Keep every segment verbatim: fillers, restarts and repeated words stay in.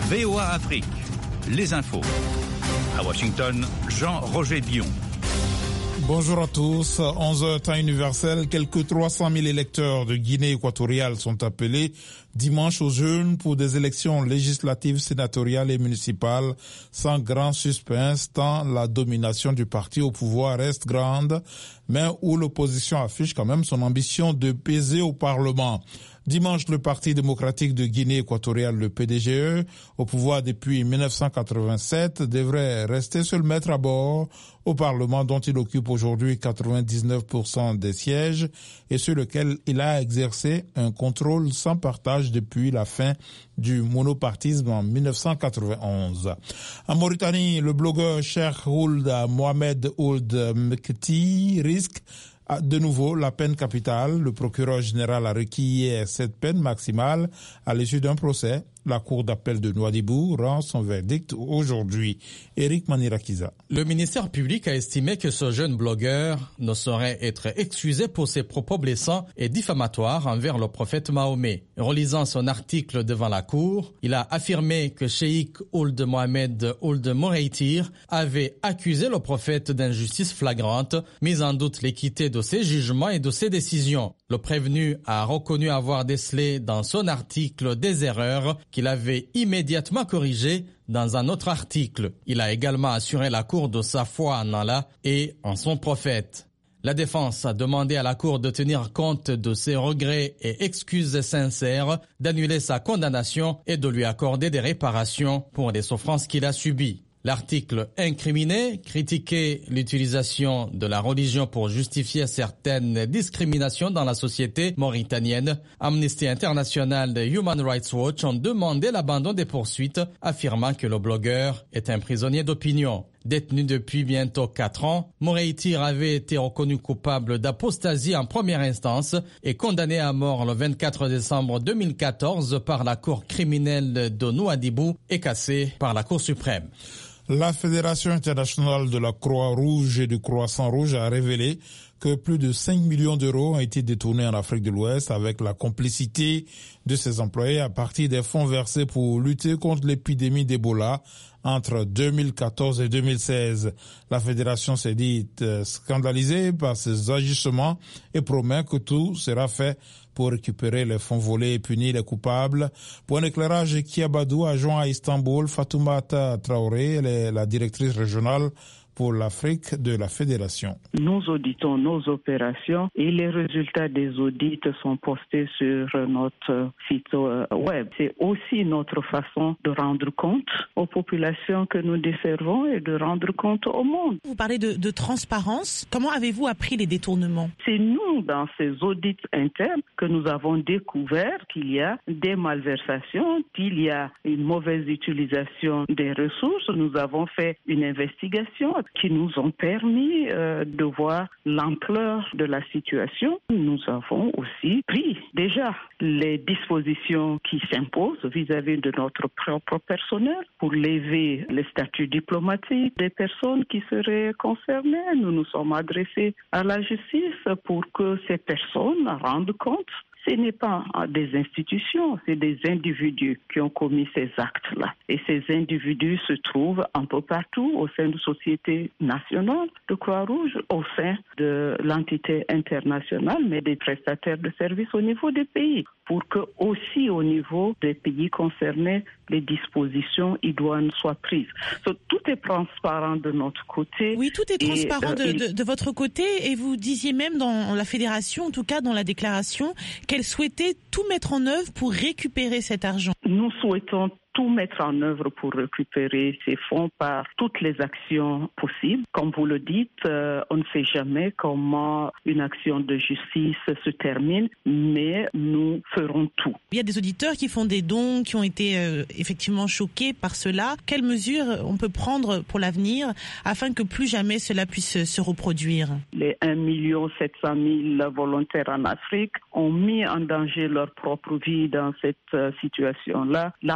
V O A Afrique, les infos. À Washington, Jean-Roger Dion. Bonjour à tous. onze heures temps universel, quelques trois cent mille électeurs de Guinée équatoriale sont appelés dimanche aux urnes pour des élections législatives, sénatoriales et municipales sans grand suspense tant la domination du parti au pouvoir reste grande, mais où l'opposition affiche quand même son ambition de peser au Parlement. Dimanche, le Parti démocratique de Guinée équatoriale, le P D G E, au pouvoir depuis mille neuf cent quatre-vingt-sept, devrait rester seul maître à bord au Parlement dont il occupe aujourd'hui quatre-vingt-dix-neuf pour cent des sièges et sur lequel il a exercé un contrôle sans partage depuis la fin du monopartisme en mille neuf cent quatre-vingt-onze. En Mauritanie, le blogueur Cheikh Ould Mohamed Ould Mekti risque de nouveau la peine capitale. Le procureur général a requis hier cette peine maximale à l'issue d'un procès. La cour d'appel de Nouadhibou rend son verdict aujourd'hui. Éric Manirakiza. Le ministère public a estimé que ce jeune blogueur ne saurait être excusé pour ses propos blessants et diffamatoires envers le prophète Mahomet. Relisant son article devant la cour, il a affirmé que Cheikh Ould Mohamed Ould Moreitir avait accusé le prophète d'injustice flagrante, mis en doute l'équité de ses jugements et de ses décisions. Le prévenu a reconnu avoir décelé dans son article des erreurs qu'il avait immédiatement corrigées dans un autre article. Il a également assuré la cour de sa foi en Allah et en son prophète. La défense a demandé à la cour de tenir compte de ses regrets et excuses sincères, d'annuler sa condamnation et de lui accorder des réparations pour les souffrances qu'il a subies. L'article incriminé critiquait l'utilisation de la religion pour justifier certaines discriminations dans la société mauritanienne. Amnesty International et Human Rights Watch ont demandé l'abandon des poursuites, affirmant que le blogueur est un prisonnier d'opinion. Détenu depuis bientôt quatre ans, Moreitir avait été reconnu coupable d'apostasie en première instance et condamné à mort le vingt-quatre décembre deux mille quatorze par la Cour criminelle de Nouadhibou et cassé par la Cour suprême. La Fédération internationale de la Croix-Rouge et du Croissant-Rouge a révélé que plus de cinq millions d'euros ont été détournés en Afrique de l'Ouest avec la complicité de ses employés à partir des fonds versés pour lutter contre l'épidémie d'Ebola entre deux mille quatorze et deux mille seize. La fédération s'est dite scandalisée par ces agissements et promet que tout sera fait pour récupérer les fonds volés et punir les coupables. Pour un éclairage, Kiabadou, adjoint à Istanbul, Fatoumata Traoré, elle est la directrice régionale pour l'Afrique de la Fédération. Nous auditons nos opérations et les résultats des audits sont postés sur notre site web. C'est aussi notre façon de rendre compte aux populations que nous desservons et de rendre compte au monde. Vous parlez de, de transparence. Comment avez-vous appris les détournements? C'est nous, dans ces audits internes, que nous avons découvert qu'il y a des malversations, qu'il y a une mauvaise utilisation des ressources. Nous avons fait une investigation qui nous ont permis euh, de voir l'ampleur de la situation. Nous avons aussi pris déjà les dispositions qui s'imposent vis-à-vis de notre propre personnel pour lever les statuts diplomatiques des personnes qui seraient concernées. Nous nous sommes adressés à la justice pour que ces personnes rendent compte. Ce n'est pas des institutions, c'est des individus qui ont commis ces actes-là. Et ces individus se trouvent un peu partout au sein de sociétés nationales de Croix-Rouge, au sein de l'entité internationale, mais des prestataires de services au niveau des pays, pour que aussi au niveau des pays concernés, les dispositions idoines soient prises. So, tout est transparent de notre côté. Oui, tout est transparent et, euh, de, de, de votre côté. Et vous disiez même dans la fédération, en tout cas dans la déclaration, qu'elle souhaitait tout mettre en œuvre pour récupérer cet argent. Nous souhaitons tout mettre en œuvre pour récupérer ces fonds par toutes les actions possibles. Comme vous le dites, euh, on ne sait jamais comment une action de justice se termine, mais nous ferons tout. Il y a des auditeurs qui font des dons, qui ont été euh, effectivement choqués par cela. Quelles mesures on peut prendre pour l'avenir afin que plus jamais cela puisse se reproduire? Les un million sept cent mille volontaires en Afrique ont mis en danger leur propre vie dans cette euh, situation-là. La Croix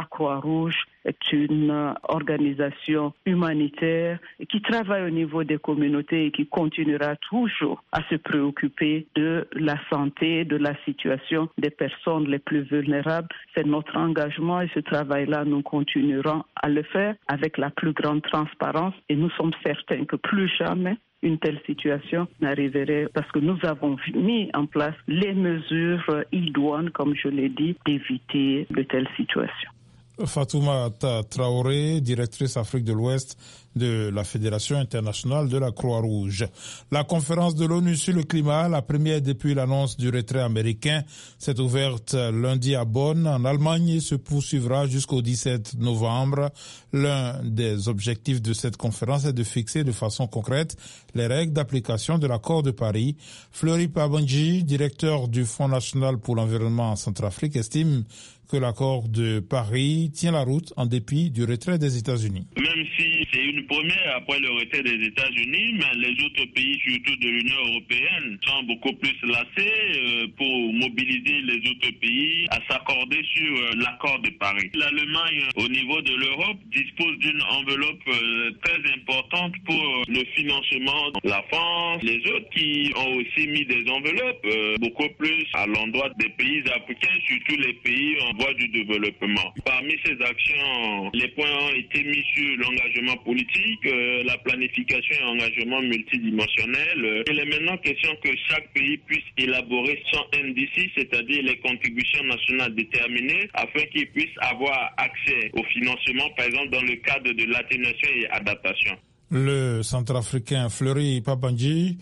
Croix-Rouge est une organisation humanitaire qui travaille au niveau des communautés et qui continuera toujours à se préoccuper de la santé, de la situation des personnes les plus vulnérables. C'est notre engagement et ce travail-là, nous continuerons à le faire avec la plus grande transparence et nous sommes certains que plus jamais une telle situation n'arriverait parce que nous avons mis en place les mesures idoines, comme je l'ai dit, d'éviter de telles situations. Fatoumata Traoré, directrice Afrique de l'Ouest de la Fédération internationale de la Croix-Rouge. La conférence de l'ONU sur le climat, la première depuis l'annonce du retrait américain, s'est ouverte lundi à Bonn, en Allemagne, et se poursuivra jusqu'au dix-sept novembre. L'un des objectifs de cette conférence est de fixer de façon concrète les règles d'application de l'accord de Paris. Fleury Pabanji, directeur du Fonds national pour l'environnement en Centrafrique, estime que l'accord de Paris tient la route en dépit du retrait des États-Unis. Même si c'est une première après le retrait des États-Unis, mais les autres pays, surtout de l'Union européenne, sont beaucoup plus lassés pour mobiliser les autres pays à s'accorder sur l'accord de Paris. L'Allemagne, au niveau de l'Europe, dispose d'une enveloppe très importante pour le financement. La France, les autres qui ont aussi mis des enveloppes beaucoup plus à l'endroit des pays africains, surtout les pays en voie du développement. Parmi ces actions, les points ont été mis sur l'engagement politique, euh, la planification et engagement multidimensionnel. Il est maintenant question que chaque pays puisse élaborer son N D C, c'est-à-dire les contributions nationales déterminées, afin qu'ils puissent avoir accès au financement, par exemple dans le cadre de l'atténuation et adaptation. Le centrafricain Fleury Pabanji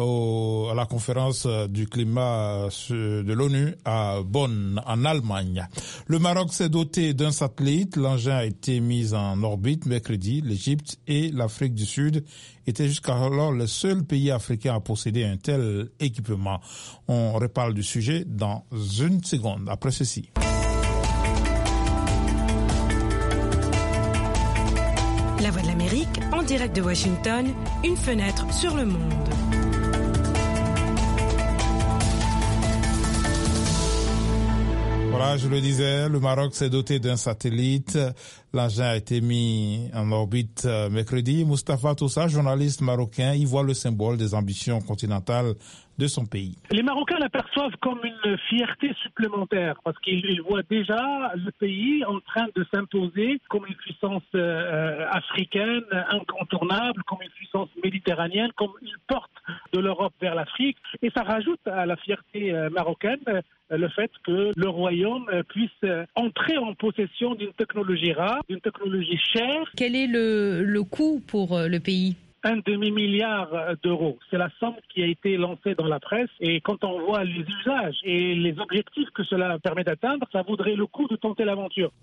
Au, à la conférence du climat de l'ONU à Bonn, en Allemagne. Le Maroc s'est doté d'un satellite. L'engin a été mis en orbite mercredi. L'Égypte et l'Afrique du Sud étaient jusqu'alors les seuls pays africains à posséder un tel équipement. On reparle du sujet dans une seconde, après ceci. La Voix de l'Amérique, en direct de Washington, une fenêtre sur le monde. Voilà, je le disais, le Maroc s'est doté d'un satellite. L'engin a été mis en orbite mercredi. Moustapha Toussa, journaliste marocain, y voit le symbole des ambitions continentales de son pays. Les Marocains l'aperçoivent comme une fierté supplémentaire parce qu'ils voient déjà le pays en train de s'imposer comme une puissance euh, africaine incontournable, comme une puissance méditerranéenne, comme une porte de l'Europe vers l'Afrique. Et ça rajoute à la fierté euh, marocaine euh, le fait que le royaume euh, puisse euh, entrer en possession d'une technologie rare, d'une technologie chère. Quel est le, le coût pour euh, le pays ? Un demi-milliard d'euros. C'est la somme qui a été lancée dans la presse. Et quand on voit les usages et les objectifs que cela permet d'atteindre, ça vaudrait le coup de tenter l'aventure.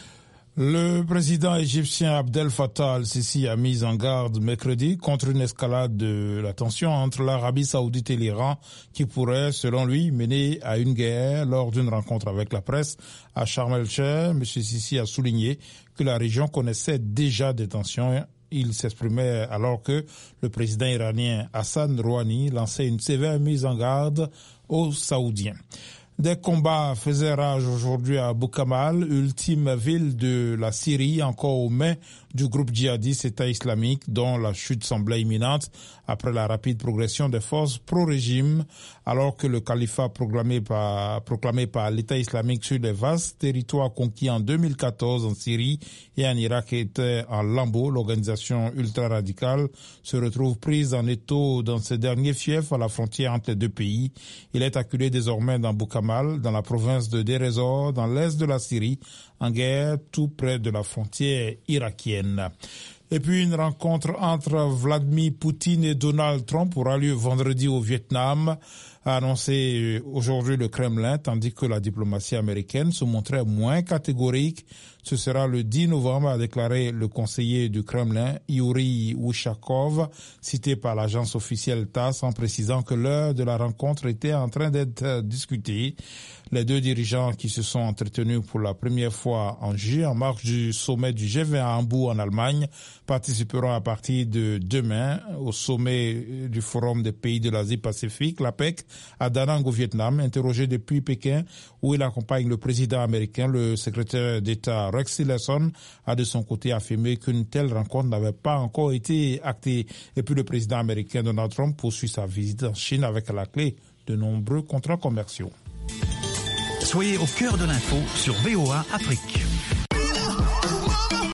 Le président égyptien Abdel Fattah al-Sisi a mis en garde mercredi contre une escalade de la tension entre l'Arabie saoudite et l'Iran qui pourrait, selon lui, mener à une guerre. Lors d'une rencontre avec la presse à Sharm el-Sheikh, M. Sisi a souligné que la région connaissait déjà des tensions. Il s'exprimait alors que le président iranien Hassan Rouhani lançait une sévère mise en garde aux Saoudiens. Des combats faisaient rage aujourd'hui à Boukamal, ultime ville de la Syrie, encore aux mains du groupe djihadiste État islamique, dont la chute semblait imminente après la rapide progression des forces pro-régime, alors que le califat proclamé par, proclamé par l'État islamique sur les vastes territoires conquis en deux mille quatorze en Syrie et en Irak était en lambeaux. L'organisation ultra-radicale se retrouve prise en étau dans ce dernier fief à la frontière entre les deux pays. Il est acculé désormais dans Boukamal, dans la province de Deir ez-Zor, dans l'est de la Syrie, en guerre tout près de la frontière irakienne. Et puis une rencontre entre Vladimir Poutine et Donald Trump aura lieu vendredi au Vietnam, a annoncé aujourd'hui le Kremlin, tandis que la diplomatie américaine se montrait moins catégorique. Ce sera le dix novembre, a déclaré le conseiller du Kremlin, Yuri Ushakov, cité par l'agence officielle TASS, en précisant que l'heure de la rencontre était en train d'être discutée. Les deux dirigeants qui se sont entretenus pour la première fois trois en juillet, en marge du sommet du G vingt à Hambourg en Allemagne, participeront à partir de demain au sommet du Forum des pays de l'Asie-Pacifique, l'A P E C, à Da Nang au Vietnam. Interrogé depuis Pékin, où il accompagne le président américain, le secrétaire d'État Rex Tillerson a de son côté affirmé qu'une telle rencontre n'avait pas encore été actée. Et puis le président américain Donald Trump poursuit sa visite en Chine avec à la clé de nombreux contrats commerciaux. Soyez au cœur de l'info sur V O A Afrique.